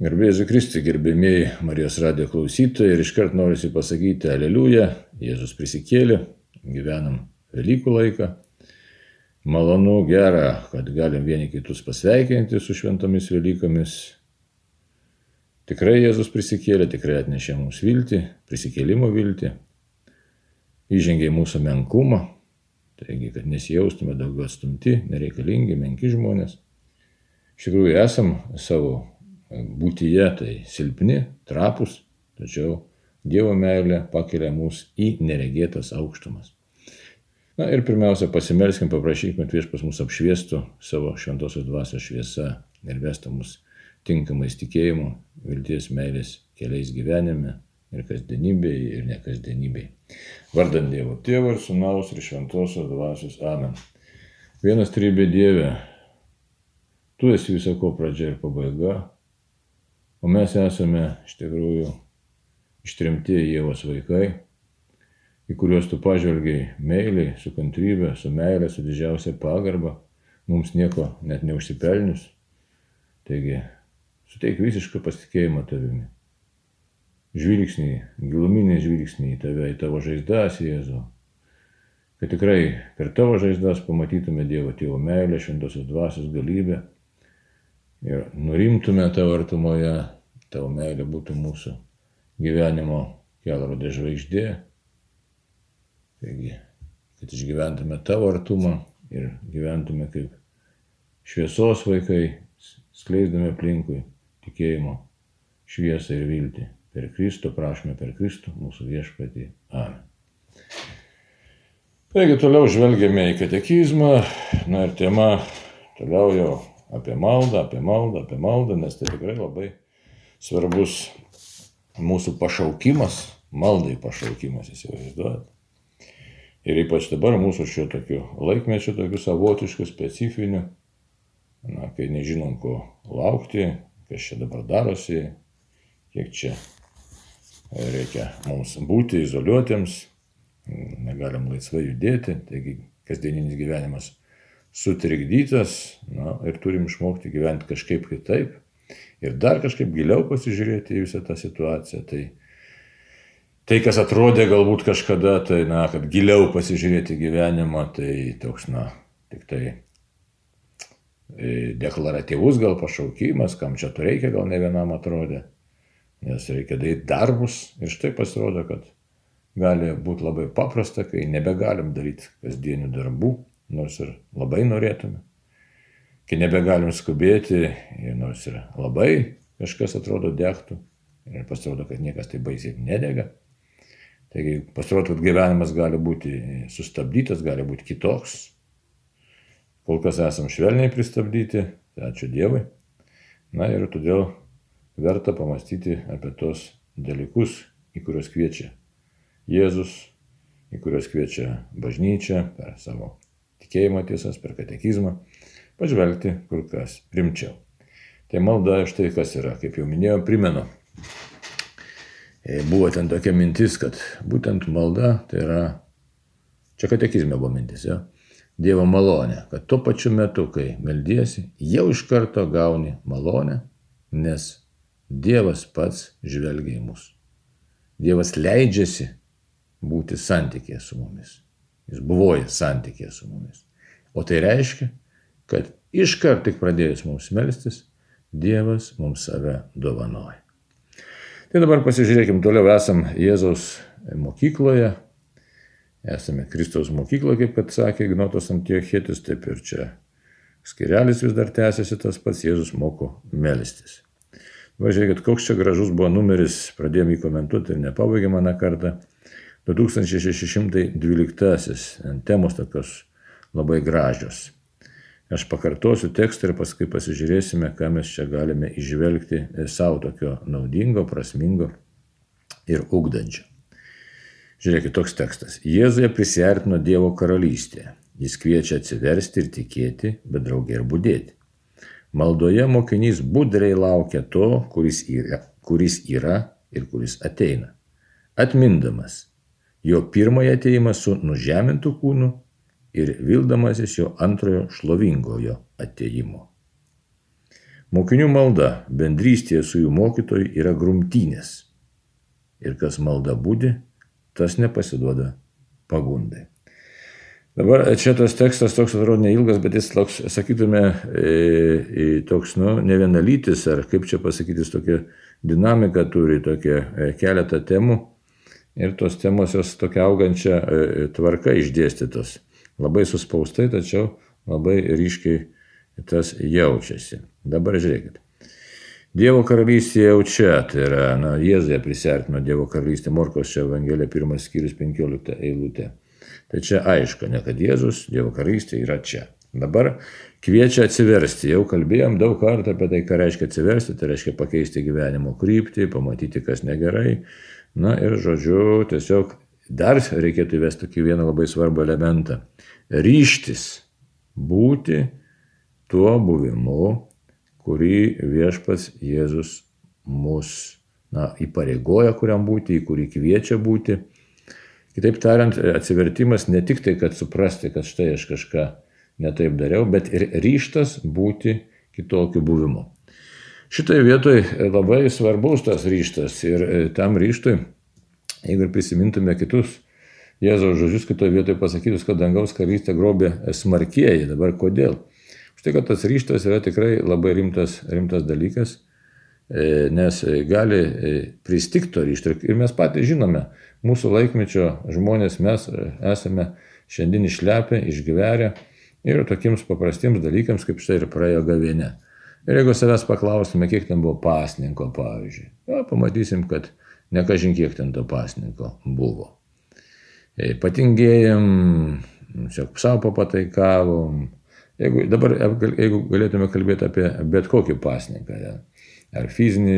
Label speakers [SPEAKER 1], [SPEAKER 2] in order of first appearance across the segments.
[SPEAKER 1] Garbėjai Jėzui Kristui, gerbėmiai Marijos radijo klausytojai, ir iškart norisi pasakyti Aleliuja, Jėzus prisikėlė, gyvenam Velykų laiką. Malonu, gera, kad galim vieni kitus pasveikinti su šventomis Velykomis. Tikrai Jėzus prisikėlė, tikrai atnešė mums viltį, prisikėlimo viltį, įžengė į mūsų menkumą, taigi, kad nesijaustume daugiau atstumti, nereikalingi, menki žmonės. Iš tikrųjų, esam savo būtyje tai silpni, trapus, tačiau Dievo meilė pakelia mus į neregėtas aukštumas. Na ir pirmiausia, pasimelskim, paprašykime, kad Viešpats mus apšviestų savo šventosios dvasios šviesa ir vestų mus tinkamais tikėjimo, vilties, meilės keliais gyvenime ir kasdienybėje ir nekasdienybėje. Vardant Dievo Tėvo ir Sūnaus ir šventosios dvasios. Amen. Vienas trybė Dieve, Tu esi visako pradžia ir pabaiga, o mes esame iš tikrųjų ištremti Ievos vaikai, į kuriuos Tu pažvelgiai meiliai, su kantrybė, su meilė, su didžiausia pagarba, mums nieko net neužsipelnius. Taigi, suteik visišką pasitikėjimą Tavimi. Žvilgsnį, giluminį žvilgsnį į Tave, į Tavo žaizdas, Jėzau. Kad tikrai per Tavo žaizdas pamatytume Dievo Tėvo meilę, šventosios dvasios galybę ir nurimtume Tavo artumoje, Tavo meilė būtų mūsų gyvenimo kelrodė žvaigždė. Taigi, kad išgyventume Tavo artumą ir gyventume kaip šviesos vaikai, skleisdami aplinkui tikėjimo šviesą ir viltį. Per Kristų, prašome per Kristų, mūsų viešpatį. Amen. Taigi, toliau žvelgiame į katekizmą, na ir tema toliau jau apie maldą, nes tai tikrai labai svarbus mūsų pašaukimas, maldai pašaukimas, įsivaizduojate. Ir ypač dabar mūsų šio tokiu laikmečiu, tokiu savotišku, specifiniu, kai nežinom, ko laukti, kas čia dabar darosi, kiek čia reikia mums būti izoliuotiems, negalim laisvai judėti, taigi kasdieninis gyvenimas sutrikdytas, ir turim išmokti gyventi kažkaip kitaip ir dar kažkaip giliau pasižiūrėti į visą tą situaciją. Tai kas atrodė galbūt kažkada, kad giliau pasižiūrėti gyvenimą, tai toks, tik tai deklaratyvus gal pašaukimas, kam čia to reikia, gal ne vienam atrodė, nes reikia daryti darbus ir štai pasirodo, kad gali būti labai paprasta, kai nebegalim daryti kasdienių darbų, nors ir labai norėtume. Kai nebegalim skubėti, nors ir labai kažkas atrodo degtų ir pasirodo, kad niekas tai baisiai nedega. Taigi pasirodo, kad gyvenimas gali būti sustabdytas, gali būti kitoks. Kol kas esam švelniai pristabdyti, tai ačiū Dievui. Na ir todėl verta pamastyti apie tos dalykus, į kuriuos kviečia Jėzus, į kuriuos kviečia bažnyčia per savo tikėjimo tiesas, per katekizmą, pažvelgti kur kas rimčiau. Tai malda štai kas yra, kaip jau minėjau, primenu. Buvo ten tokia mintis, kad būtent malda tai yra, čia katekizme buvo mintis, Dievo malonė, kad tuo pačiu metu, kai meldiesi, jau iš karto gauni malonę, nes Dievas pats žvelgia į mus. Dievas leidžiasi būti santykėje su mumis. Jis buvoja santykėje su mumis. O tai reiškia, kad iškart tik pradėjus mums melstis, Dievas mums save dovanoja. Tai dabar pasižiūrėkim, toliau esam Jėzaus mokykloje, esame Kristaus mokykloje, kaip kad sakė Ignotas Antiochietis, taip ir čia skirelis vis dar tęsiasi tas pats, Jėzus moko melstis. Žiūrėkit, koks čia gražus buvo numeris, pradėjome jį komentuoti ir nepabaigėme aną kartą. 2612, temos tokios labai gražios. Aš pakartosiu tekstą ir paskui pasižiūrėsime, ką mes čia galime įžvelgti savo tokio naudingo, prasmingo ir ugdančio. Žiūrėkit, toks tekstas. Jėzuje prisiartino Dievo karalystė. Jis kviečia atsiversti ir tikėti, bet drauge ir budėti. Maldoje mokinys budriai laukia to, kuris yra ir kuris ateina. Atmindamas jo pirmąjį ateimą su nužemintu kūnu ir vildamasis jo antrojo šlovingojo atėjimo. Mokinių malda bendrystėje su jų mokytoju yra grumtynės. Ir kas malda budi, tas nepasiduoda pagundai. Dabar čia tas tekstas toks atrodo neilgas, bet jis toks, sakytume, toks, nevienalytis, ar kaip čia pasakyti, jis tokia dinamika turi, tokia keletą temų. Ir tos temos jos tokia augančia tvarka išdėstytos. Labai suspaustai, tačiau labai ryškiai tas jaučiasi. Dabar žiūrėkit. Dievo karalystė jau čia, tai yra, Jėzuje prisiartino Dievo karalystė, Morkaus čia Evangelija 1 skyrius 15 eilutė. Tai čia aišku, ne kad Jėzus, Dievo karalystė yra čia. Dabar kviečia atsiversti. Jau kalbėjom daug kartų apie tai, ką reiškia atsiversti, tai reiškia pakeisti gyvenimo kryptį, pamatyti, kas negerai. Ir žodžiu, tiesiog dar reikėtų įvesti tokį vieną labai svarbų elementą. Ryžtis būti tuo buvimu, kurį viešpats Jėzus mus įpareigoja kuriam būti, į kurį kviečia būti. Kitaip tariant, atsivertimas ne tik tai, kad suprasti, kad štai aš kažką netaip dariau, bet ir ryžtas būti kitokiu buvimu. Šitoje vietoje labai svarbus tas ryžtas ir tam ryžtui, jeigu ir prisimintume kitus Jėzaus žodžius, kitoje vietoje pasakytus, kad dangaus karalystę grobė smarkieji. Dabar kodėl? Štai, kad tas ryžtas yra tikrai labai rimtas dalykas, nes gali pristigti to ryžto. Ir mes patys žinome, mūsų laikmečio žmonės mes esame šiandien išlepę, išgyverę ir tokiems paprastiems dalykams, kaip štai ir praėjo gavėnia. Ir jeigu savęs paklausime, kiek ten buvo pasninko, pavyzdžiui, pamatysim, kad ne kažin kiek ten to pasninko buvo. Patingėjom, savo papataikavom. Dabar, jeigu galėtume kalbėti apie bet kokį pasninką, ar fizinį,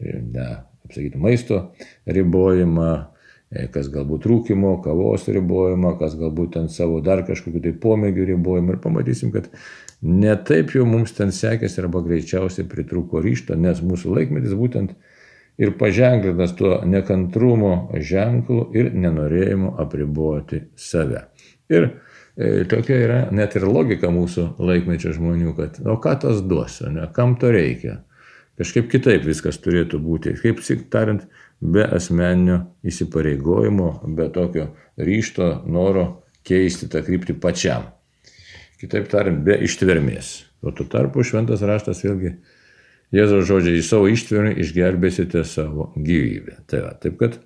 [SPEAKER 1] maisto ribojimą, kas galbūt rūkymo, kavos ribojimą, kas galbūt ten savo dar kažkokių tai pomėgių ribojimą. Ir pamatysim, kad ne taip jau mums ten sekėsi arba greičiausiai pritrūko ryžto, nes mūsų laikmetis būtent ir paženklintas tuo nekantrumo ženklu ir nenorėjimu apriboti save. Ir tokia yra net ir logika mūsų laikmečio žmonių, kad ką tas duos, kam to reikia. Kažkaip kitaip viskas turėtų būti, kaip tariant, be asmeninio įsipareigojimo, be tokio ryžto, noro keisti tą kryptį pačiam. Kitaip tariant, be ištvermės. O tuo tarpu šventas raštas vėlgi Jėzaus žodžiai, į savo ištvermę išgelbėsite savo gyvybę. Taip kad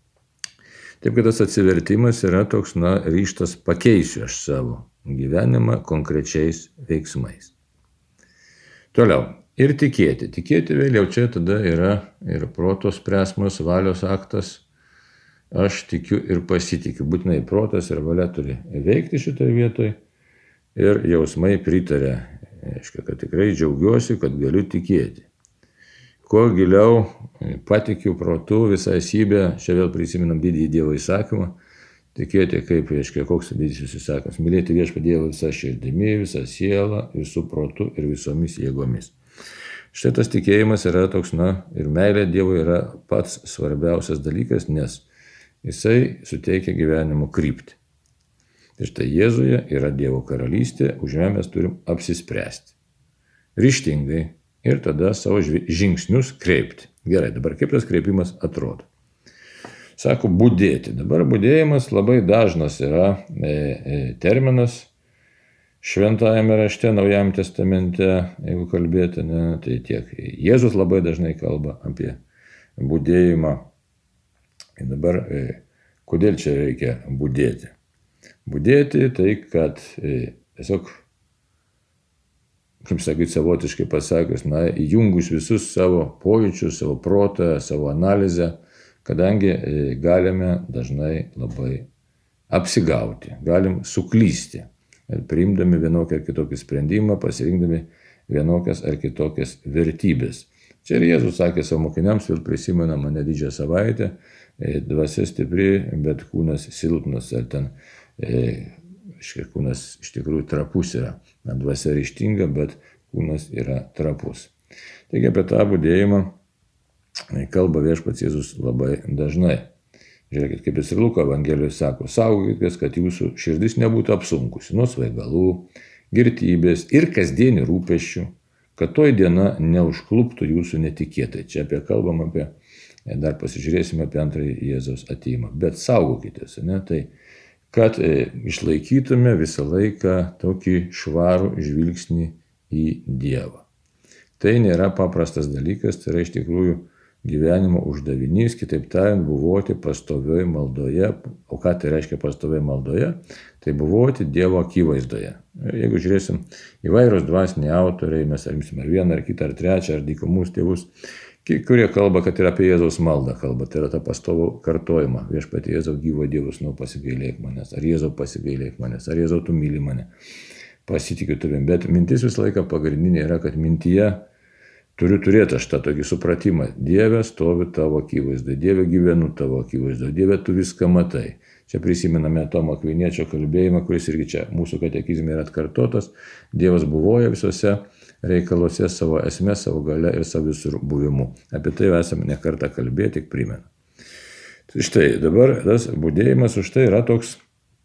[SPEAKER 1] tas atsivertimas yra toks, ryžtas pakeisiu aš savo gyvenimą konkrečiais veiksmais. Toliau. Ir tikėti. Tikėti vėl jau čia tada yra ir proto spręsmas, valios aktas. Aš tikiu ir pasitikiu. Būtinai protas ir valia turi veikti šitoje vietoje. Ir jausmai pritarė. Aiškia, kad tikrai džiaugiuosi, kad galiu tikėti. Kuo giliau patikiu protu visą esybę, čia vėl prisiminam didįjį Dievo įsakymą, tikėti kaip, aiškia, koks didysis įsakymas, mylėti viešpatį Dievą visą širdimi, visą sielą, visų protu ir visomis jėgomis. Štai tas tikėjimas yra toks, ir meilė Dievui yra pats svarbiausias dalykas, nes jisai suteikia gyvenimo kryptį. Ir štai Jėzuje yra Dievo karalystė, už ją mes turim apsispręsti. Ryžtingai ir tada savo žingsnius kreipti. Gerai, dabar kaip tas kreipimas atrodo? Sako, budėti. Dabar budėjimas labai dažnas yra terminas šventajame rašte, Naujajame testamente, jeigu kalbėti, tai tiek. Jėzus labai dažnai kalba apie budėjimą. Ir dabar, kodėl čia reikia budėti? Budėti tai, kad tiesiog, kaip sakyti, savotiškai pasakius, įjungus visus savo pojūčius, savo protą, savo analizę, kadangi galime dažnai labai apsigauti, galim suklysti, priimdami vienokį ar kitokį sprendimą, pasirinkdami vienokias ar kitokias vertybės. Čia ir Jėzus sakė savo mokiniams, vėl prisimena mane didžiąją savaitę, dvasia stipri, bet kūnas silpnas, ar ten kūnas iš tikrųjų trapus yra. Dvasia ryžtinga, bet kūnas yra trapus. Taigi apie tą budėjimą kalba viešpats Jėzus labai dažnai. Žiūrėkit, kaip jis ir Luko Evangelijoje sako, saugokitės, kad jūsų širdis nebūtų apsunkusi nuo svaigalų, girtybės ir kasdienių rūpesčių, kad toj diena neužkluptų jūsų netikėtai. Čia kalbam apie, dar pasižiūrėsime apie antrąjį Jėzaus atėjimą. Bet saugokitės, ne? Tai kad išlaikytume visą laiką tokį švarų žvilgsnį į Dievą. Tai nėra paprastas dalykas, tai yra iš tikrųjų gyvenimo uždavinys, kitaip tariant, buvoti pastovioj maldoje. O ką tai reiškia pastovioj maldoje? Tai buvoti Dievo akivaizdoje. Jeigu žiūrėsim įvairūs dvasiniai autoriai, mes imsime ar vieną, ar kitą, ar trečią, ar dykumus tėvus, kurie kalba, kad yra apie Jėzaus maldą kalba, tai yra tą pastovų kartojimą. Viešpatie Jėzau, gyvo Dievus, pasigailėk manęs, ar Jėzau pasigailėk manęs, ar Jėzau tu myli mane, pasitikiu tavim. Bet mintis visą laiką pagrindinė yra, kad mintyje turiu turėti aš tą tokį supratimą. Dieve stovi tavo akivaizdoje, Dieve gyvenu tavo akivaizdoje, Dieve tu viską matai. Čia prisimename Tomo Akviniečio kalbėjimą, kuris irgi čia mūsų katekizme yra atkartotas. Dievas buvoja visose reikaluose savo esmė, savo galia ir savo visur buvimu. Apie tai esame ne kartą kalbėję, tik primenu. Tai štai dabar tas budėjimas už tai yra toks,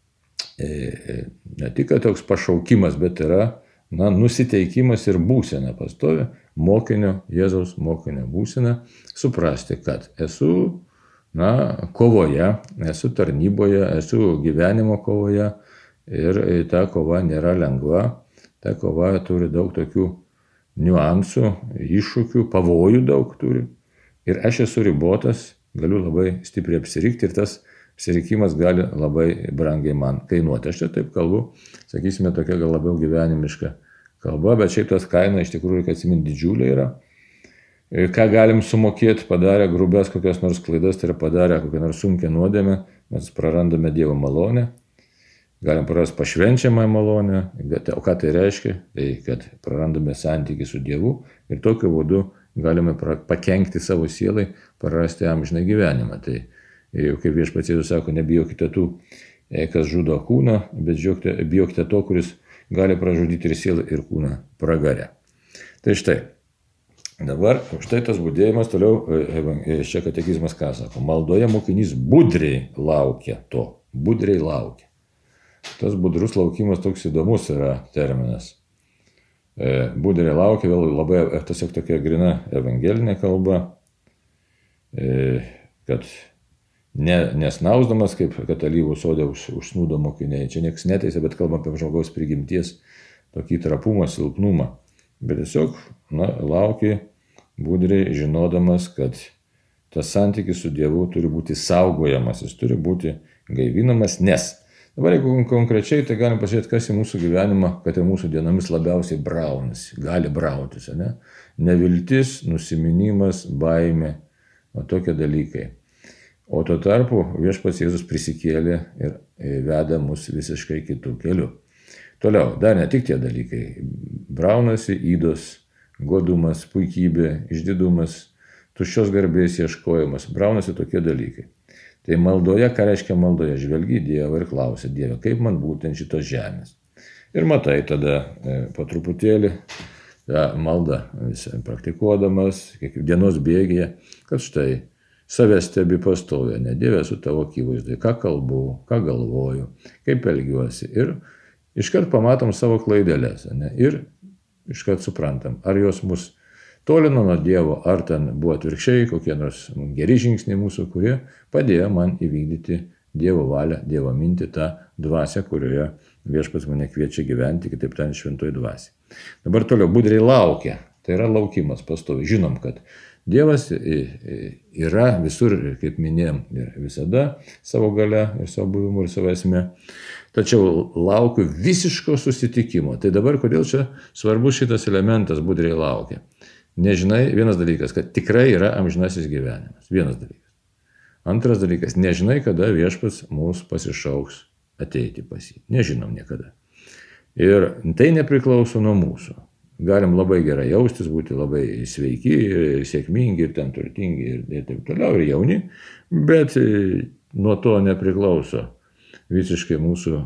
[SPEAKER 1] ne tik toks pašaukimas, bet yra nusiteikimas ir būsena pastovi mokinio, Jėzaus mokinio būsena, suprasti, kad esu kovoje, esu tarnyboje, esu gyvenimo kovoje ir ta kova nėra lengva, ta kova turi daug tokių niuansų, iššūkių, pavojų daug turi. Ir aš esu ribotas, galiu labai stipriai apsirikti ir tas apsirikimas gali labai brangiai man kainuoti. Aš čia taip kalbu, sakysime, tokia gal labiau gyvenimiška kalba, bet šiaip tas kaina iš tikrųjų, kad atsiminti, didžiulė yra. Ką galim sumokėti, padarę grubės kokias nors klaidas, tai yra padarę kokią nors sunkią nuodėmę, mes prarandame Dievo malonę. Galim prarasti pašvenčiamąją malonę, o ką tai reiškia? Tai kad prarandame santykį su Dievu ir tokiu būdu galime pakenkti savo sielai, prarasti amžiną gyvenimą. Tai kaip Viešpats Jėzus sako, nebijokite tų, kas žudo kūną, bet bijokite to, kuris gali pražudyti ir sielą, ir kūną pragare. Tai štai, dabar štai tas budėjimas, toliau čia katekizmas ką sako, maldoje mokinys budriai laukia to, budriai laukia. Tas budrus laukimas toks įdomus yra terminas. Budriai laukia, vėl labai tiesiog tokia grina evangelinė kalba, kad nesnausdamas, kaip kad alyvų sode užsnūdo mokiniai. Čia niekas neteisė, bet kalbam apie žmogaus prigimties tokį trapumą, silpnumą. Bet tiesiog lauki budriai žinodamas, kad tas santykis su Dievu turi būti saugojamas, jis turi būti gaivinamas, nes dabar jeigu konkrečiai, tai galim pasižiūrėti, kas į mūsų gyvenimą, kad ir mūsų dienomis labiausiai braunasi, gali brautis, ne? Neviltis, nusiminimas, baimė, tokie dalykai. O tuo tarpu Viešpats Jėzus prisikėlė ir veda mus visiškai kitų kelių. Toliau, dar ne tik tie dalykai. Braunasi ydos, godumas, puikybė, išdidumas, tuščios garbės ieškojimas. Braunasi tokie dalykai. Tai maldoje, ką reiškia maldoje, žvelgi į Dievą ir klausia, Dieve, kaip man būti ant šitos žemės. Ir matai tada po truputėlį tą maldą praktikuodamas, dienos bėgėje, kad štai save stebi pastovi, ne Dieve su tavo akivaizdoje, ką kalbu, ką galvoju, kaip elgiuosi. Ir iškart pamatom savo klaidelės, ne? Ir iškart suprantam, ar jos mus tolino nuo Dievo, ar ten buvo atvirkščiai, kokie nors geri žingsniai mūsų, kurie padėjo man įvykdyti Dievo valią, Dievo mintį, tą dvasią, kurioje Viešpats mane kviečia gyventi, kitaip tariant, šventoji dvasia. Dabar toliau budriai laukia, tai yra laukimas pastovi. Žinom, kad Dievas yra visur, kaip minėjom, ir visada savo galia, ir savo buvimu, ir savo esmė. Tačiau laukiu visiško susitikimo. Tai dabar kodėl čia svarbus šitas elementas budriai laukia? Nežinai, vienas dalykas, kad tikrai yra amžinasis gyvenimas. Vienas dalykas. Antras dalykas, nežinai, kada Viešpats mūsų pasišauks ateiti pas jį. Nežinom niekada. Ir tai nepriklauso nuo mūsų. Galim labai gerai jaustis, būti labai sveiki, sėkmingi ir ten turtingi ir taip toliau, ir jauni, bet nuo to nepriklauso visiškai mūsų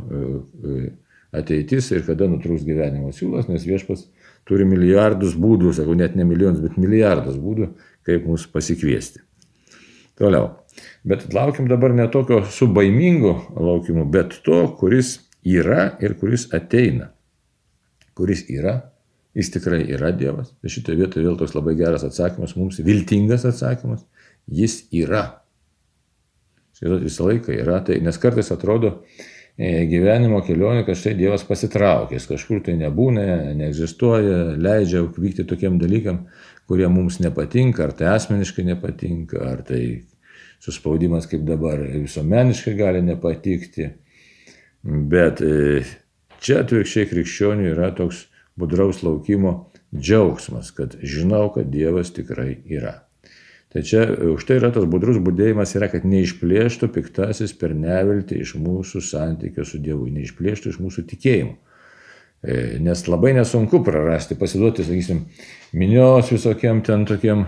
[SPEAKER 1] ateitis ir kada nutrūks gyvenimo siūlas, nes Viešpats turi milijardus būdų, sakau, net ne milijonus, bet milijardus būdų, kaip mūsų pasikviesti. Toliau. Bet laukim dabar ne tokio su baimingu laukimu, bet to, kuris yra ir kuris ateina. Kuris yra jis tikrai yra Dievas. Tai šitoje vietoje vėl toks labai geras atsakymas, mums viltingas atsakymas, jis yra. Visą laiką yra, tai, nes kartais atrodo gyvenimo kelionė, kad štai Dievas pasitraukęs, kažkur tai nebūna, neegzistuoja, leidžia vykti tokiem dalykam, kurie mums nepatinka, ar tai asmeniškai nepatinka, ar tai suspaudimas kaip dabar visuomeniškai gali nepatikti. Bet čia atvirkščiai krikščionių yra toks budraus laukimo džiaugsmas, kad žinau, kad Dievas tikrai yra. Tai čia už tai yra tas budrus budėjimas yra, kad neišplėštų piktasis per neviltį iš mūsų santykio su Dievu, neišplėštų iš mūsų tikėjimo. Nes labai nesunku prarasti, pasiduoti, sakysim, minios visokiem ten tokiem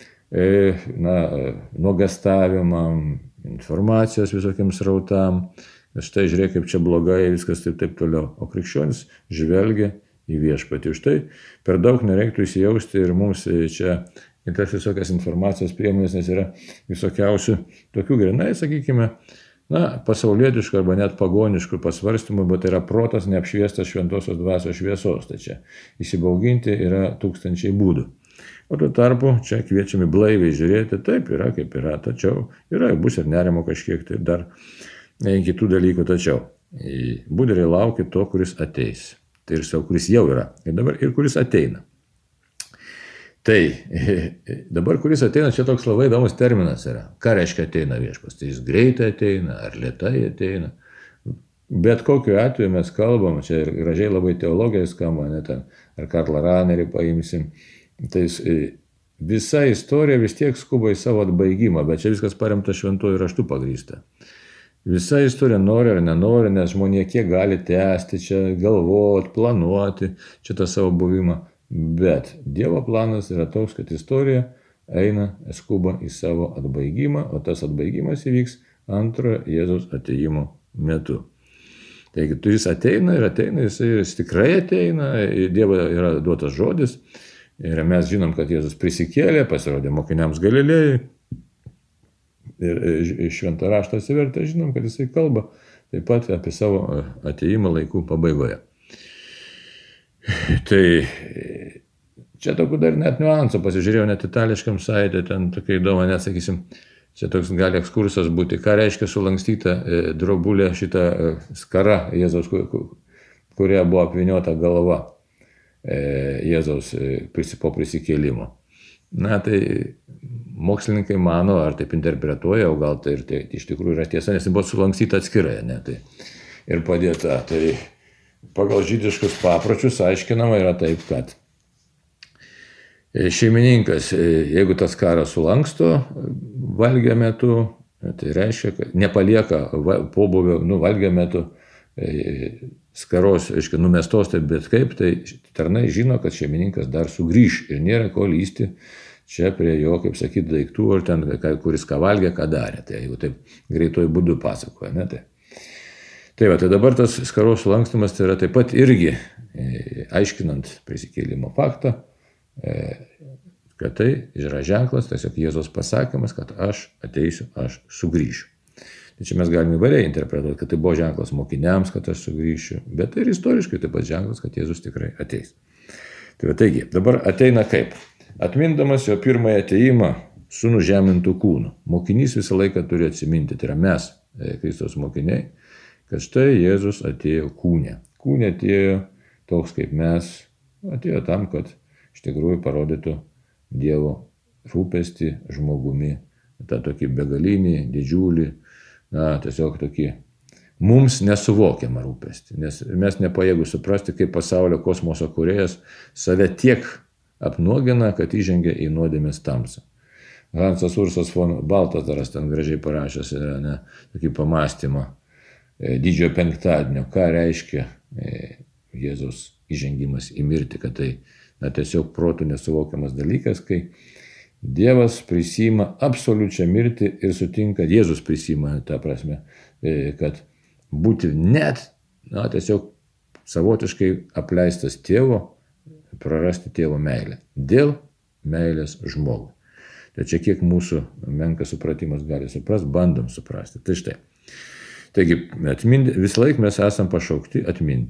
[SPEAKER 1] nuogastavimam, informacijos visokiem srautam, štai žiūrėk, kaip čia blogai, viskas taip toliau. O krikščionis žvelgia į viešpatį. Už tai per daug nereiktų įsijausti ir mums čia į tas visokias informacijos priemonės, nes yra visokiausių tokių grinai, sakykime, pasaulietiškų arba net pagoniškų pasvarstymų, bet tai yra protas neapšviestas šventosios dvasios šviesos. Tai čia įsibauginti yra tūkstančiai būdų. O tuo tarpu čia kviečiami blaiviai žiūrėti, taip yra kaip yra, tačiau yra, bus ir nerimo kažkiek, tai dar kitų dalykų, tačiau budriai laukia to, kuris ateis. Tai ir savo, kuris jau yra, ir dabar ir kuris ateina. Tai dabar, kuris ateina, čia toks labai įdomus terminas yra. Ką reiškia ateina viešpas? Tai jis greitai ateina, ar lėtai ateina. Bet kokiu atveju mes kalbam, čia gražiai labai teologijai skamba, net ar Karlą Ranerį paimsim. Tai visa istorija vis tiek skuba į savo atbaigimą, bet čia viskas paremta šventuoju raštu pagrįsta. Visa istorija nori ar nenori, nes žmonė kiek gali tęsti, čia galvoti, planuoti, čia tą savo buvimą. Bet Dievo planas yra toks, kad istorija eina, skuba į savo atbaigimą, o tas atbaigimas įvyks antrojo Jėzaus atėjimo metu. Taigi, jis ateina, jis tikrai ateina, Dievo yra duotas žodis ir mes žinom, kad Jėzus prisikėlė, pasirodė mokiniams Galilėjai ir šventą raštą atsivertę, žinom, kad jisai kalba taip pat apie savo atėjimą laikų pabaigoje. Tai čia tokių dar net niuansų, pasižiūrėjau net itališkam saitė, ten tokia įdomu, net sakysim, čia toks gali ekskursas būti, ką reiškia sulankstyta drobulė šitą skara Jėzaus, kuria buvo apvyniota galva Jėzaus po prisikėlimo. Tai mokslininkai mano, ar taip interpretuoja, o gal tai ir tai iš tikrųjų yra tiesa, nes buvo sulankstyta atskirai, tai ir padėta. Tai pagal žydiškus papročius aiškinama yra taip, kad šeimininkas, jeigu tas karas sulanksto valgio metu, tai reiškia, kad nepalieka pobūvio, valgio metu skaros, numestos, tai bet kaip, tai tarnai žino, kad šeimininkas dar sugrįš ir nėra ko lysti čia prie jo, kaip sakyti, daiktų, ar ten, kuris ką valgė, ką darė. Tai jeigu taip greituoju būdu pasakoja, Tai dabar tas skaros sulankstymas tai yra taip pat irgi aiškinant prisikėlimo faktą, kad tai yra ženklas, tiesiog Jėzaus pasakymas, kad aš ateisiu, aš sugrįšiu. Tai čia mes galime įvairiai interpretuoti, kad tai buvo ženklas mokiniams, kad aš sugrįšiu, bet tai ir istoriškai taip pat ženklas, kad Jėzus tikrai ateis. Taigi, dabar ateina kaip? Atmindamas jo pirmąjį ateimą su nužemintų kūnu. Mokinys visą laiką turi atsiminti, tai yra mes, Kristaus mokiniai, kad štai Jėzus atėjo kūne. Kūne atėjo toks kaip mes, atėjo tam, kad iš tikrųjų parodytų Dievo rūpestį žmogumi, tą tokį begalinį, didžiulį, tiesiog tokį mums nesuvokiamą rūpestį, nes mes nepajėgų suprasti, kaip pasaulio kosmoso kūrėjas save tiek apnuogina, kad įžengia į nuodėmės tamsą. Hansas Ursas von Baltasaras ten gražiai parašęs yra tokį pamastymą didžiojo penktadienio, ką reiškia Jėzaus įžengimas į mirtį, kad tai tiesiog protų nesuvokiamas dalykas, kai Dievas prisiima absoliučią mirtį ir sutinka, Jėzus prisiima tą prasme, kad būti net, tiesiog savotiškai apleistas tėvo, prarasti tėvo meilę dėl meilės žmogui. Tai čia kiek mūsų menkas supratimas gali suprasti, bandom suprasti. Tai štai. Taigi, visą laiką mes esam pašaukti atminti.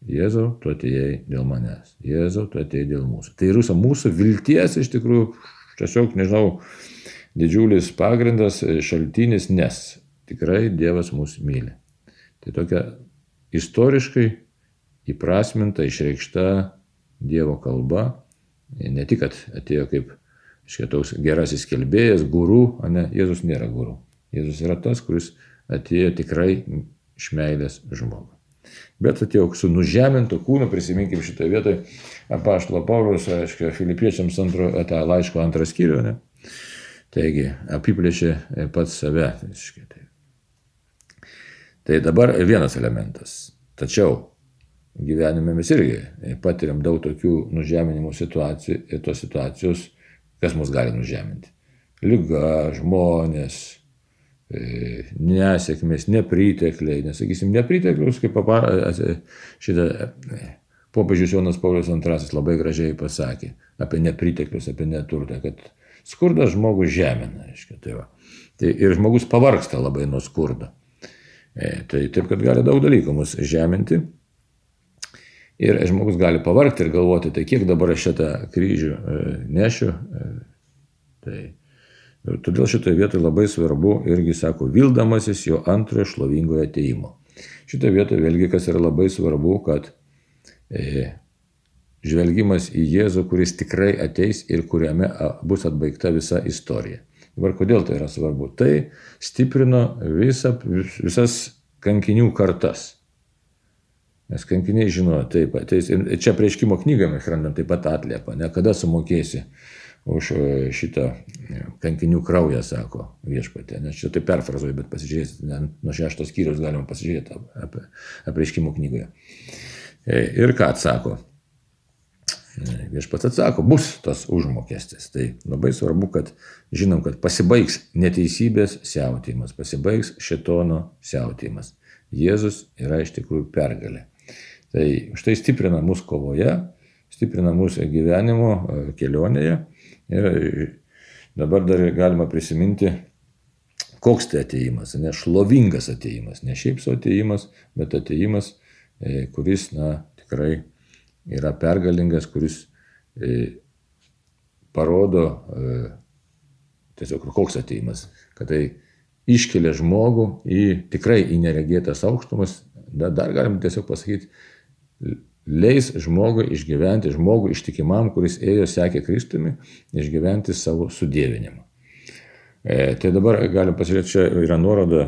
[SPEAKER 1] Jėzau, tu atėjai dėl manęs. Jėzau, tu atėjai dėl mūsų. Tai yra mūsų vilties iš tikrųjų, tiesiog, nežinau, didžiulis pagrindas, šaltinis, nes tikrai Dievas mus myli. Tai tokia istoriškai įprasminta, išreikšta Dievo kalba, ne tik, kad atėjo kaip toks gerasis kelbėjas, guru, ne, Jėzus nėra guru. Jėzus yra tas, kuris atėjo tikrai iš meilės žmogui. Bet atėjo su nužemintu kūnu, prisiminkim šitoje vietoje, apaštalo Pauliaus, aiškiai, Filipiečiams tą laiško 2 skyrių, ne? Taigi, apiplėšė pats save. Tai dabar vienas elementas. Tačiau gyvenime mes irgi patiriam daug tokių nužeminimo situacijų ir tos situacijos, kas mus gali nužeminti. Liga, žmonės, nesėkmės, nepritekliai, nesakysim, nepriteklius, kaip šitą popiežius Jonas Paulius II labai gražiai pasakė apie nepriteklius, apie neturtą, kad skurdas žmogus žemina, tai va. Tai ir žmogus pavargsta labai nuo skurdo. Tai taip, kad gali daug dalykų mus žeminti. Ir žmogus gali pavargti ir galvoti, tai kiek dabar aš šitą kryžių nešiu. Todėl šitoje vietoje labai svarbu irgi, sako, vildamasis jo antrojo šlovingojo atėjimo. Šitoje vietoje vėlgi, kas yra labai svarbu, kad žvelgimas į Jėzų, kuris tikrai ateis ir kuriame bus atbaigta visa istorija. Dabar kodėl tai yra svarbu? Tai stiprino visas kankinių kartas. Nes kankiniai žino, taip, ateis. Ir čia Apreiškimo knygą mes randam taip pat atliepą, ne, kada sumokėsi už šitą kankinių kraują, sako viešpatė. Nes čia tai perfrazuoju, bet pasižiūrėsite, nuo 6 skyriaus galima pasižiūrėti apie Apreiškimo knygoje. Ir ką atsako? Viešpats atsako, bus tas užmokestis. Tai labai svarbu, kad žinom, kad pasibaigs neteisybės siautėjimas, pasibaigs šėtono siautėjimas. Jėzus yra iš tikrųjų pergalė. Tai štai stiprina mūsų kovoje, stiprina mūsų gyvenimo kelionėje. Ir dabar dar galima prisiminti, koks tai atėjimas, ne šlovingas atėjimas, ne šiaip savo atėjimas, bet atėjimas, kuris, tikrai yra pergalingas, kuris parodo tiesiog koks atėjimas, kad tai iškelia žmogų tikrai į neregėtas aukštumas, dar galim tiesiog pasakyti, leis žmogui išgyventi, žmogui ištikimam, kuris ėjo, sekė Kristumi, išgyventi savo sudievinimą. Tai dabar galim pasižiūrėti, čia yra nuoroda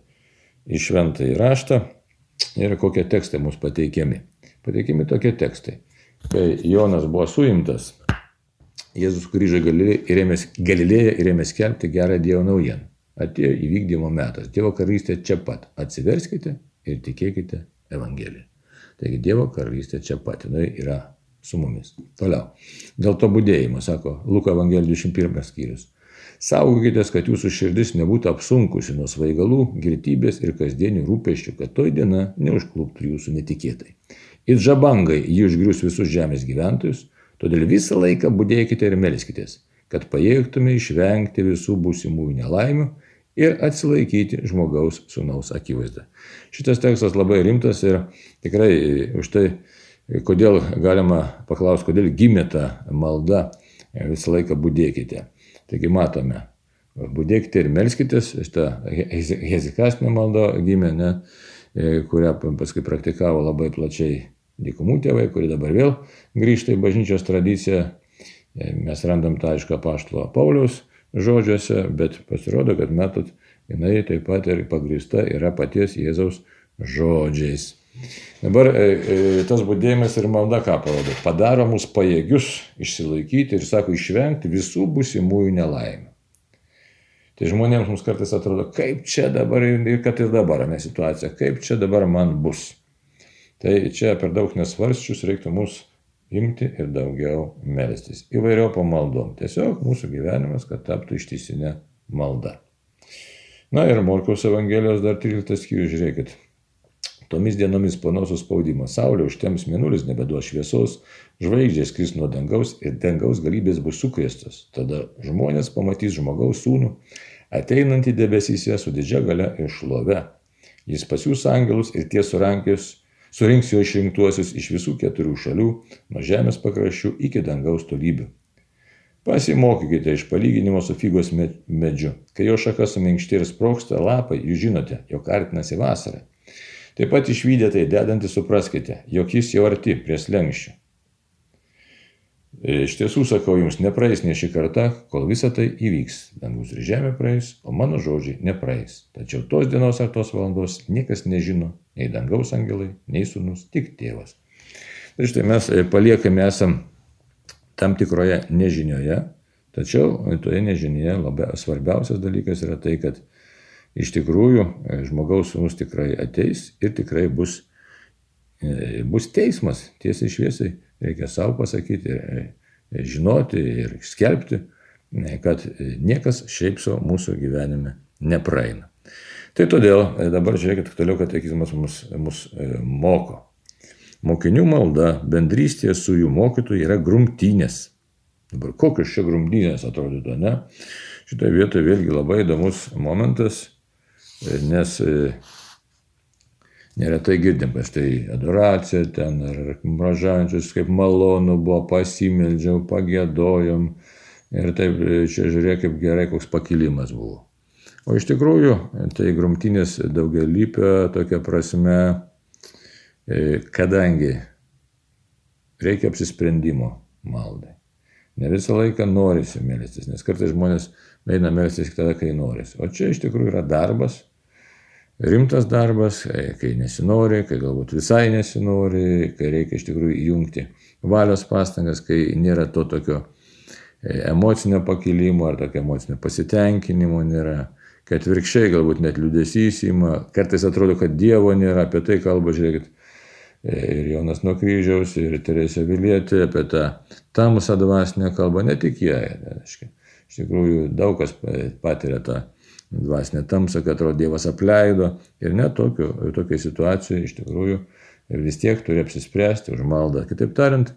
[SPEAKER 1] į šventąjį raštą ir kokie tekstai mums pateikiami. Pateikiami tokie tekstai. Kai Jonas buvo suimtas, Jėzus grįžo į Galilėją ir ėmė skelbti gerą Dievo naujieną. Atėjo įvykdymo metas. Dievo karalystė čia pat. Atsiverskite ir tikėkite Evangeliją. Taigi Dievo karalystė čia pat, jinai yra su mumis. Toliau. Dėl to budėjimo, sako Luko Evangelijos 21 skyrius. Saugokitės, kad jūsų širdis nebūtų apsunkusi nuo svaigalų, girtybės ir kasdienių rūpesčių, kad toj diena neužkluptų jūsų netikėtai. Ir žabangai jį užgrius visus žemės gyventojus, todėl visą laiką budėkite ir melskitės, kad pajėgtume išvengti visų būsimųjų nelaimių ir atsilaikyti žmogaus sūnaus akivaizdą. Šitas tekstas labai rimtas ir tikrai už tai, kodėl galima paklausti, kodėl gimė ta malda visą laiką budėkite. Taigi matome, budėkite ir melskitės, šitą hezikastinė malda gimė, kurią paskui praktikavo labai plačiai dykumų tėvai, kurie dabar vėl grįžta į bažnyčios tradiciją. Mes randam tą, aišku, apaštalo Pauliaus žodžiuose, bet pasirodo, kad metot jinai taip pat ir pagrįsta yra paties Jėzaus žodžiais. Dabar tas budėjimas ir malda ką parodo? Padaro mus pajėgius išsilaikyti ir, sako, išvengti visų būsimųjų nelaimių. Tai žmonėms mums kartais atrodo, kaip čia dabar ir kad ir dabar situacija, kaip čia dabar man bus. Tai čia per daug nesvarsčius reiktų mus imti ir daugiau melstis. Įvairiau pamaldom. Tiesiog mūsų gyvenimas, kad taptų ištisinė malda. Ir Morkaus Evangelijos dar 13 skyrius, žiūrėkit. Tomis dienomis po noso spaudimo saulė užtems, mėnulis nebeduos šviesos, žvaigždės kris nuo dangaus ir dangaus galybės bus sukrėstos. Tada žmonės pamatys žmogaus sūnų, ateinantį debesyse su didžia galia ir šlove. Jis pasiųs angelus ir tie surankios Surinks jo išrinktuosius iš visų 4 šalių, nuo žemės pakraščių iki dangaus tolybių. Pasimokykite iš palyginimo su figos medžiu. Kai jo šaka suminkšti ir sprogsta lapai, jūs žinote, jog artinasi vasara. Taip pat išvydę tai dedantį supraskite, jog jis jau arti prie slenksčio. Iš tiesų sakau jums, nepraeis ne šį kartą, kol visa tai įvyks. Dangus ir žemė praeis, o mano žodžiai nepraeis. Tačiau tos dienos ar tos valandos niekas nežino, nei dangaus angelai, nei sūnus, tik tėvas. Tai štai mes paliekame esam tam tikroje nežinioje, tačiau toje nežinioje labai svarbiausias dalykas yra tai, kad iš tikrųjų žmogaus sūnus tikrai ateis ir tikrai bus teismas, tiesiai šviesiai. Reikia savo pasakyti, žinoti ir skelbti, kad niekas šiaip savo mūsų gyvenime nepraeina. Tai todėl dabar žiūrėkit toliau, katekizmas mus moko. Mokinių malda, bendrystė su jų mokytoju yra grumtynės. Dabar kokios čia grumtynės atrodytų, ne? Šitoje vietoje vėlgi labai įdomus momentas, nes neretai girdim, kad štai adoracija ten, ar ražančius, kaip malonu buvo, pasimeldžiau, pagėdojom ir taip čia žiūrėk, kaip gerai, koks pakilimas buvo. O iš tikrųjų, tai grumtynės daugialypio tokia prasme, kadangi reikia apsisprendimo maldai. Ne visą laiką norisi melstis, nes kartais žmonės eina melstis tada, kai norisi. O čia iš tikrųjų yra darbas, rimtas darbas, kai nesinori, kai galbūt visai nesinori, kai reikia iš tikrųjų įjungti valios pastangas, kai nėra to tokio emocinio pakilimo ar tokio emocinio pasitenkinimo nėra, kai atvirkščiai galbūt net liūdesys ima, kartais atrodo, kad Dievo nėra, apie tai kalba, žiūrėkit, ir Jonas nuo kryžiaus, ir Teresė Avilietė, apie tą tamsą dvasinę kalbą, ne tik jie, iš tikrųjų daug kas patiria tą dvasinę tamsą, kad atrodo Dievas apleido ir net tokiai situacijai iš tikrųjų vis tiek turi apsispręsti už maldą. Kitaip tariant,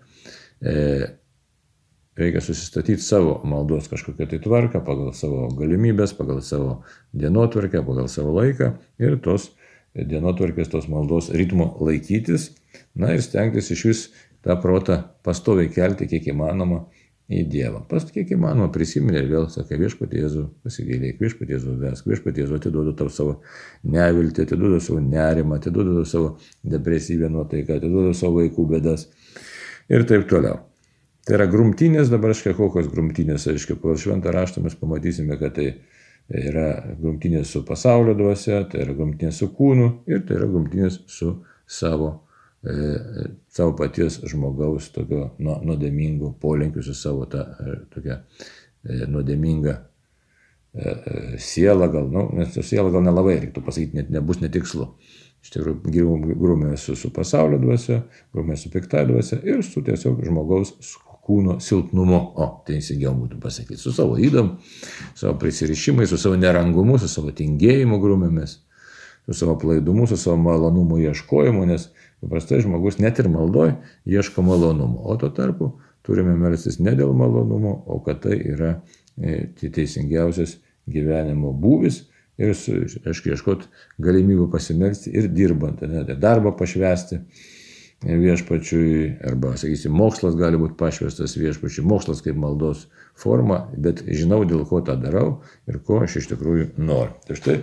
[SPEAKER 1] reikia susistatyti savo maldos kažkokią tai tvarką pagal savo galimybės, pagal savo dienotvarkę, pagal savo laiką ir tos dienotvarkės, tos maldos ritmo laikytis, na ir stengtis iš vis tą protą pastoviai kelti kiek įmanoma į Dievą. Kiek įmanoma prisiminė ir vėl sakai, Viešpatie Jėzau, pasigailėk, Viešpatie Jėzau vesk, Viešpatie Jėzau atiduodu tau savo neviltį, atiduodu savo nerimą, atiduodu savo depresyvę nuotaiką, atiduodu savo vaikų bėdas ir taip toliau. Tai yra grumtynės, dabar kokios grumtynės, pagal Šventą raštą mes pamatysime, kad tai yra grumtynės su pasaulio dvasia, tai yra grumtynės su kūnu ir tai yra grumtynės su savo paties žmogaus tokio nuodėmingų polinkių, su savo tą tokią nuodėmingą sielą, nes sielą gal nelabai reiktų pasakyti, net nebus netikslu. Iš tikrųjų, grumės su pasaulio dvasia, grumės su pikta dvasia ir su tiesiog žmogaus kūno silpnumu, teisingiau būtų pasakyti, su savo ydom, savo prisirišimais, su savo nerangumu, su savo tingėjimu grumėmis, su savo plaidumu, su savo malonumo ieškojimu, nes paprastai žmogus net ir maldoj ieško malonumo, o tuo tarpu turime melstis ne dėl malonumo, o kad tai yra teisingiausias gyvenimo būvis ir ieškoti galimybių pasimelsti ir dirbant, darbą pašvęsti viešpačiui, arba, sakysim, mokslas gali būti pašvestas viešpačiui, mokslas kaip maldos forma, bet žinau, dėl ko tą darau ir ko aš iš tikrųjų noriu. Tai štai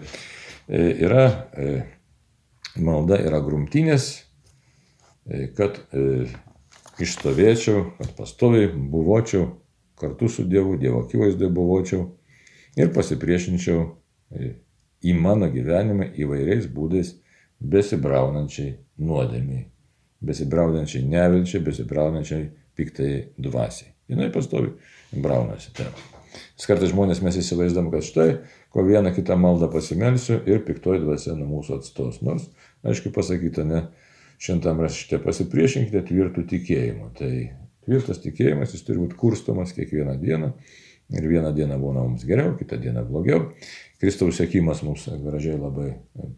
[SPEAKER 1] malda yra grumtynės, kad išstovėčiau, kad pastoviai buvočiau kartu su Dievu, Dievo akivaizdoje buvočiau ir pasipriešinčiau į mano gyvenimą įvairiais būdais besibraunančiai nuodėmiai, besibraunančiai nevilčiai, besibraunančiai piktai dvasiai. Jinai pastoviai braunasi. Kartais žmonės mes įsivaizduom, kad štai, ko vieną kitą maldą pasimelsiu ir piktoji dvasia nuo mūsų atstos. Nors, aiškiai pasakyta, ne, šventam rašte pasipriešinkite tvirtų tikėjimų. Tai tvirtas tikėjimas, jis turi būti kurstomas kiekvieną dieną. Ir vieną dieną būna mums geriau, kitą dieną blogiau. Kristaus sekimas mums gražiai labai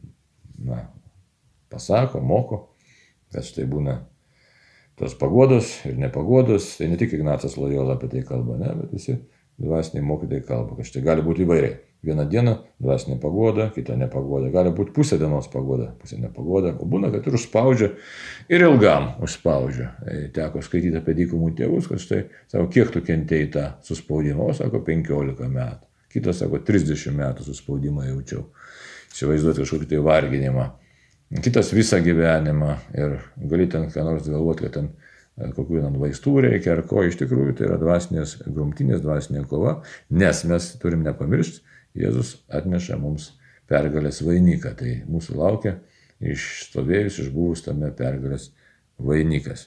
[SPEAKER 1] pasako, moko, kad štai būna tos paguodos ir nepaguodos. Tai ne tik Ignacas Lojola apie tai kalba, ne, bet visi dvasiniai mokytojai kalba, kad štai gali būti įvairiai. vieną dieną dvasinė paguoda, kita nepaguoda. Gali būti pusė dienos paguoda, pusė nepaguoda. O būna, kad ir užspaudžia, ir ilgam užspaudžia. Teko skaityti apie dykumų tėvus, kad štai, sako, kiek tu kentėjai tą suspaudimą? O sako, 15 metų. Kitas sako, 30 metų suspaudimą jaučiau. Įsivaizduoti kažkokį tai varginimą. Kitas visą gyvenimą. Ir gali ten ką nors galvoti, kad ten kokių vaistų reikia ar ko. Iš tikrųjų, tai yra dvasinės grumtynės, dvasinė kova. Nes mes turim nepamiršti, Jėzus atneša mums pergalės vainiką. Tai mūsų laukia išstovėjus, išbuvus tame pergalės vainikas.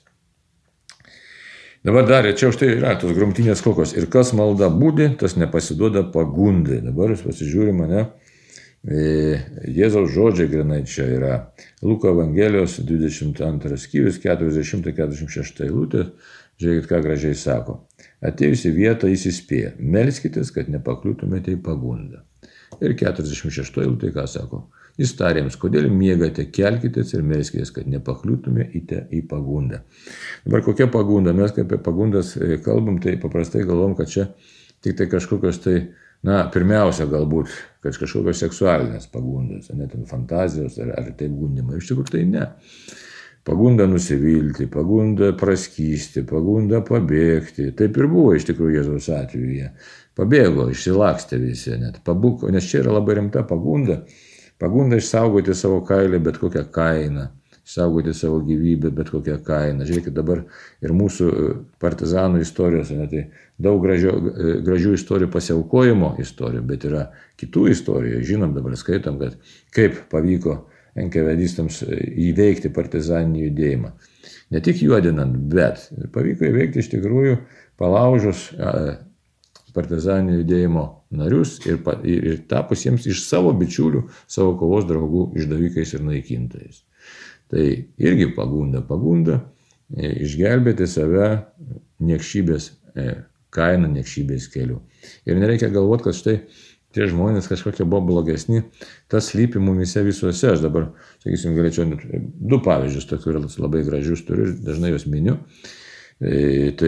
[SPEAKER 1] Dabar dar, čia už tai yra tos grumtynės kokios. Ir kas malda būdi, tas nepasiduoda pagundai. Dabar jūs pasižiūrime, ne? Jėzaus žodžiai grinai čia yra. Luko Evangelijos 22 skyrius, 40-46 eilutė. Žiūrėkit, ką gražiai sako. Atėjus į vietą jis įspėja. Melskitės, kad nepakliūtumėte į pagundą. Ir 46 eilutė, ką sako. Jis tarė jums, kodėl miegate, kelkitės ir melskitės, kad nepakliūtumėte į pagundą. Dabar kokia pagunda? Mes kaip apie pagundas kalbam, tai paprastai galvom, kad čia tik tai kažkokios tai, pirmiausia galbūt, kad kažkokios seksualinės pagundos, net fantazijos ar taip gundimai. Iš tikrųjų tai ne. Pagunda nusivilti, pagunda praskysti, pagunda pabėgti. Taip ir buvo iš tikrųjų Jėzaus atveju. Pabėgo, išsilakstė visi net. Pabūko, nes čia yra labai rimta pagunda. Pagunda išsaugoti savo kailį bet kokią kainą. Išsaugoti savo gyvybę bet kokią kainą. Žiūrėkit dabar ir mūsų partizanų istorijos, tai daug gražių istorijų pasiaukojimo istorijų, bet yra kitų istorijų. Žinom, dabar skaitom, kad kaip pavyko enkavedistams įveikti partizaninį judėjimą. Ne tik juodinant, bet pavyko įveikti iš tikrųjų palaužus partizaninio judėjimo narius ir tapus jiems iš savo bičiulių, savo kovos draugų išdavikais ir naikintojais. Tai irgi pagunda išgelbėti save niekšybės kainą, niekšybės keliu. Ir nereikia galvoti, kad štai tie žmonės kažkokie buvo blogesni, tas slypi mumise visuose. Aš dabar, sakysim, galėčiau net 2 pavyzdžius, tokių labai gražius turiu ir dažnai juos miniu. Tai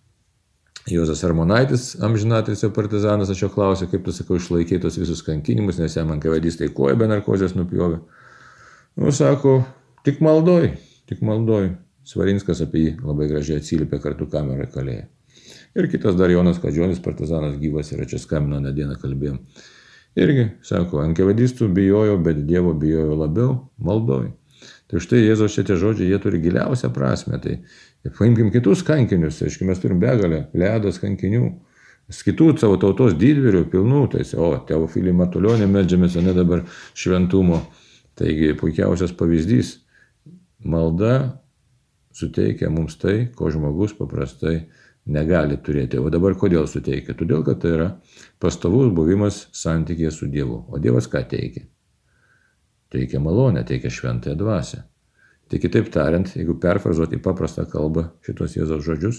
[SPEAKER 1] Juozas Armonaitis, amžinatilsio partizanas, aš jo klausiu, kaip tu, sakau, išlaikei tos visus kankinimus, nes jam enkavedistai koją be narkozės nupjovė. Sako, tik maldoj. Svarinskas apie jį labai gražiai atsiliepė, kartu kamerą kalėjo. Ir kitas dar Jonas Kadžionis, partizanas gyvas, yra čia skambino, ne dieną kalbėjom. Irgi, sako, enkavedistų bijojau, bet Dievo bijojau labiau, maldoj. Tai štai Jėzaus šitie žodžiai, jie turi giliausią prasme. Tai paimkim kitus kankinius, aiškiai, mes turim begalę, plejadas kankinių, kitų savo tautos didvyrių pilnų, tai Teofilį Matulionį meldžiamės, ne dabar šventumo. Taigi puikiausias pavyzdys, malda suteikia mums tai, ko žmogus paprastai negali turėti. O dabar kodėl suteikia? Todėl, kad tai yra pastovus buvimas santykėje su Dievu. O Dievas ką teikia? Teikia malonę, teikia šventąją dvasią. Tai kitaip tariant, jeigu perfrazuoti į paprastą kalbą šitos Jėzaus žodžius,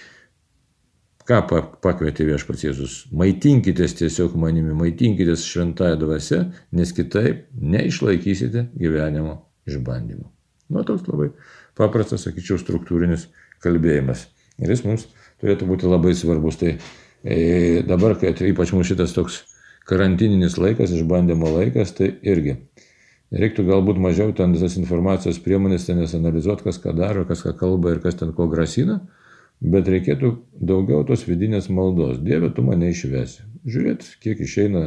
[SPEAKER 1] ką pakvietė Viešpats Jėzus? Maitinkitės tiesiog manimi, maitinkitės šventąją dvasią, nes kitaip neišlaikysite gyvenimo išbandymų. Toks labai paprastas, sakyčiau, struktūrinis kalbėjimas. Ir jis mums turėtų būti labai svarbus. Tai dabar, kad ypač mums šitas toks karantininis laikas, išbandymo laikas, tai irgi reiktų galbūt mažiau ten visas informacijos priemonės, ten analizuoti, kas ką daro, kas ką kalba ir kas ten ko grasina, bet reikėtų daugiau tos vidinės maldos. Dieve, tu mane išvesi. Žiūrėt, kiek išeina,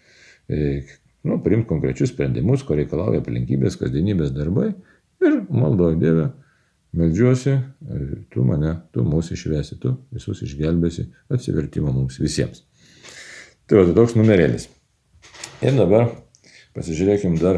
[SPEAKER 1] priimti konkrečius sprendimus, ko reikalauja aplinkybės, kasdienybės darbai ir maldoju, Dieve, meldžiuosi, tu mus išvesi, tu visus išgelbėsi, atsivertimo mums visiems. Tai toks numerėlis. Ir dabar pasižiūrėkim dar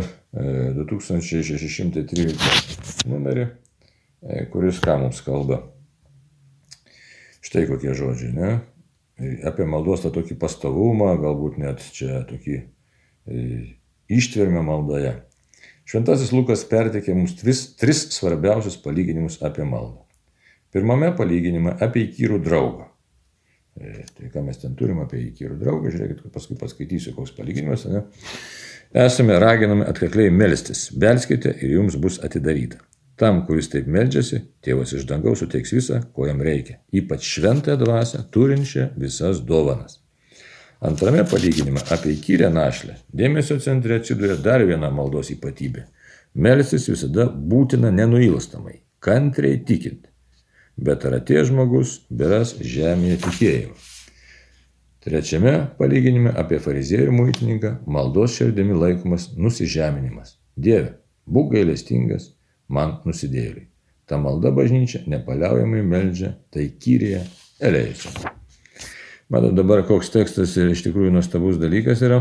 [SPEAKER 1] 2613 numerį, kuris ką mums kalba. Štai kokie žodžiai, ne? Apie maldos tą tokį pastovumą, galbūt net čia tokį ištvermę maldoje. Šventasis Lukas perteikė mums 3 svarbiausius palyginimus apie maldą. Pirmame palyginime apie įkyrų draugą. Tai ką mes ten turim apie įkyrų draugą, žiūrėkit, paskui paskaitysiu, koks palyginimas, ne? Esame raginami atkakliai melstis, belskite ir jums bus atidaryta. Tam, kuris taip meldžiasi, Tėvas iš dangaus suteiks visą, ko jam reikia, ypač šventąją dvasią, turinčią visas dovanas. Antrame palyginime apie įkyrę našlę dėmesio centre atsiduria dar viena maldos ypatybė. Melstis visada būtina nenuilstamai, kantriai tikint. Bet ar atėjęs žmogus beras žemėje tikėjimą. Trečiame palyginime apie fariziejų ir muitininką maldos širdimi laikomas nusižeminimas. Dieve, būk gailestingas man nusidėjėliui. Ta malda bažnyčia nepaliaujamai meldžia tai Kyrie eleison. Matot dabar koks tekstas ir iš tikrųjų nuostabus dalykas yra.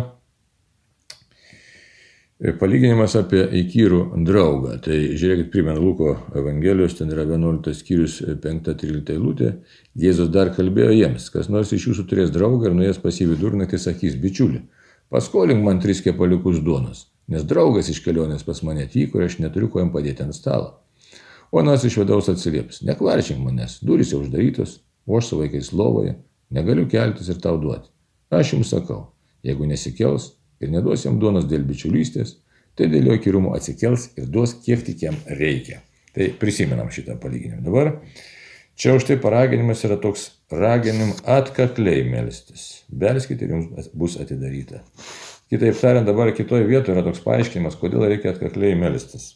[SPEAKER 1] Palyginimas apie įkyrų draugą. Tai žiūrėkit, primenu Luko Evangelijos, ten yra 11 skyrius 5-13 eilutė. Jėzus dar kalbėjo jiems, kas nors iš jūsų turės draugą ir nuėjęs pas jį vidurnaktį sakys, bičiuli, paskolink man 3 kepaliukus duonos, nes draugas iš kelionės pas mane atvyko ir aš neturiu ko jam padėti ant stalo. O anas iš vidaus atsilieps, nekvaršink manęs, durys jau uždarytos, o aš su vaikais lovoje, negaliu keltis ir tau duoti. Aš jums sakau, jeigu nesikels ir neduos jam duonos dėl bičiulystės, tai dėl jo įkyrumo atsikels ir duos kiek tik jam reikia. Tai prisimenam šitą palyginimą. Dabar čia už tai paraginimas yra toks raginim atkakliai melstis. Belskite ir jums bus atidaryta. Kitaip tariant, dabar kitoje vietoje yra toks paaiškinimas, kodėl reikia atkakliai melstis.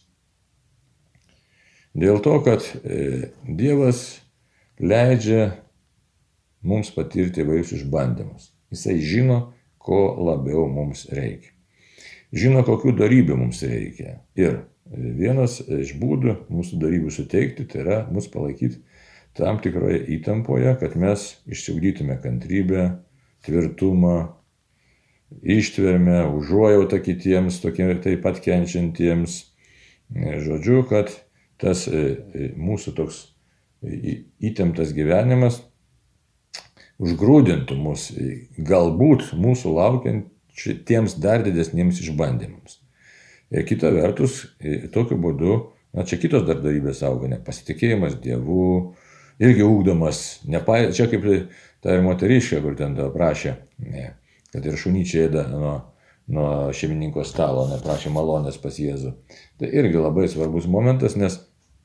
[SPEAKER 1] Dėl to, kad Dievas leidžia mums patirti įvairius išbandymus. Jisai žino, ko labiau mums reikia. Žino, kokių darybių mums reikia. Ir vienas iš būdų mūsų darybių suteikti, tai yra mus palaikyti tam tikroje įtampoje, kad mes išsiugdytume kantrybę, tvirtumą, ištvermę, užuojautą kitiems, taip pat kenčiantiems. Žodžiu, kad tas mūsų toks įtemptas gyvenimas užgrūdintų mus galbūt mūsų laukiant tiems dar didesniems išbandymams. Ir kita vertus, tokiu būdu, čia kitos dar darybės auga, nepasitikėjimas Dievu, irgi ugdomas, čia kaip ta ir moteriškė, kur ten prašė, kad ir šunyčiai ėda nuo šeimininko stalo, neprašė malonės pas Jėzų. Tai irgi labai svarbus momentas, nes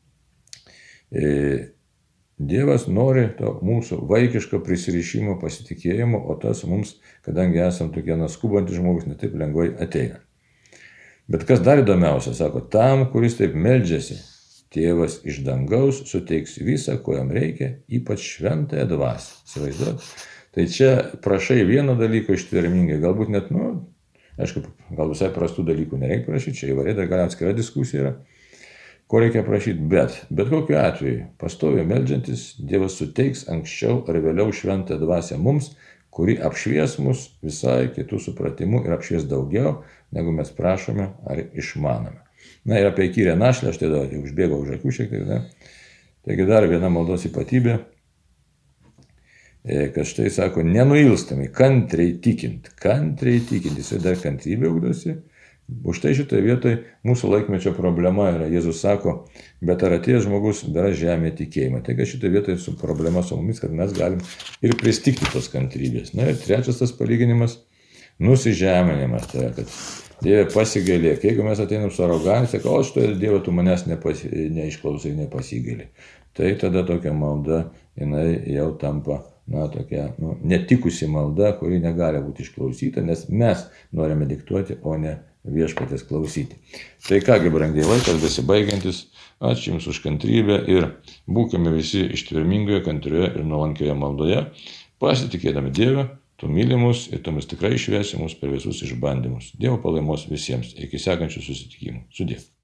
[SPEAKER 1] Dievas nori to mūsų vaikiško prisirišimo, pasitikėjimo, o tas mums, kadangi esam tokie skubantys žmogus, ne taip lengvai ateina. Bet kas dar įdomiausia, sako, tam, kuris taip meldžiasi, Tėvas iš dangaus suteiks visą, ko jam reikia, ypač šventąją dvasią. Įsivaizduot? Tai čia prašai vieno dalyko ištvermingai, galbūt net, aišku, gal visai prastų dalykų nereikia prašyti, čia įvairiai dar gal atskira diskusija yra. Ko reikia prašyti, bet kokiu atveju, pastoviai meldžiantis, Dievas suteiks anksčiau ar vėliau šventą dvasią mums, kuri apšvies mus visai kitų supratimų ir apšvies daugiau, negu mes prašome ar išmanome. Na ir apie įkyrę našlę, aš tai užbėgau už akių šiek tiek. Taigi dar viena maldos ypatybė, kad štai sako, nenuilstamai, kantriai tikint, jisai dar kantrybė ugdosi. Už tai šitoje vietoje mūsų laikmečio problema yra, Jėzus sako, bet ar atėjęs žmogus beras žemėje tikėjimą. Taigi šitoje vietoje su problema su mumis, kad mes galim ir pristigti tos kantrybės. Na ir trečias tas palyginimas, nusižeminimas. Tai yra, kad Dieve pasigailėk. Jeigu mes ateinam su arogancija, o šitoje Dieve tu manęs neišklausai, nepasigailė. Tai tada tokia malda, jinai jau tampa tokia netikusi malda, kuri negali būti išklausyta, nes mes norime diktuoti, o ne viešpatės klausyti. Tai kągi, brangiai, laikas besibaigiantis, ačiū Jums už kantrybę ir būkime visi ištvermingoje, kantrioje ir nuolankioje maldoje, pasitikėdami Dievą, Tu myli mus ir Tu mus tikrai išvesi mus per visus išbandymus. Dievo palaimos visiems. Iki sekančių susitikimų. Sudie.